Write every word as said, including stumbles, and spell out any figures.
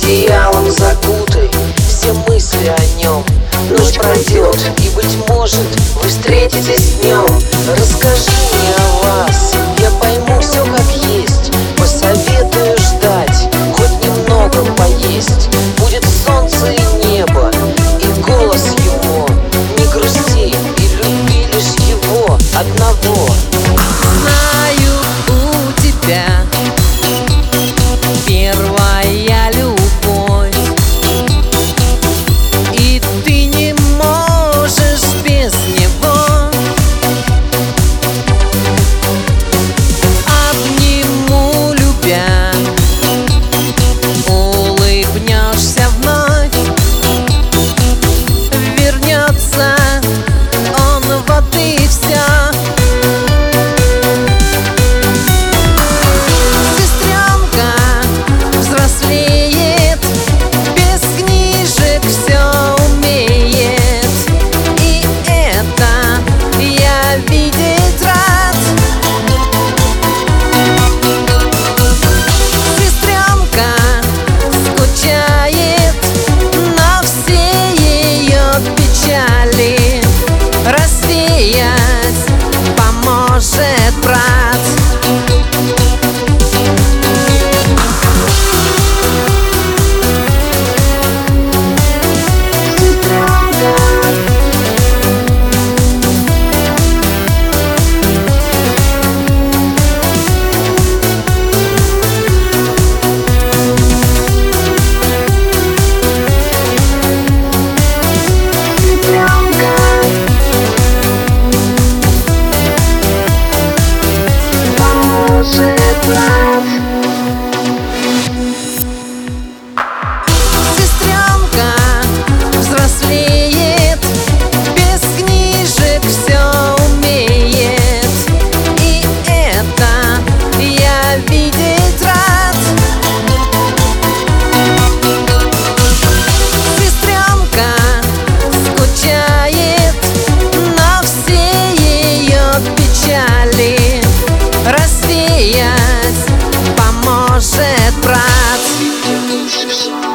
одеялом закутай все мысли о нем. Ночь пройдет, и, быть может, вы встретитесь днем. Расскажи мне о вас, я пойму все как есть. Посоветую ждать, хоть немного поесть. Будет солнце и небо, и голос его. Не грусти и люби лишь его одного. Знаю, у тебя первая любовь, и ты не можешь без него. Обниму, любя, улыбнешься вновь. Вернется он, вот и все. Поможет брат. Сестренка взрослеет, без книжек все умеет, и это я видеть рад. Сестренка скучает, но все ее печали развеять поможет брат.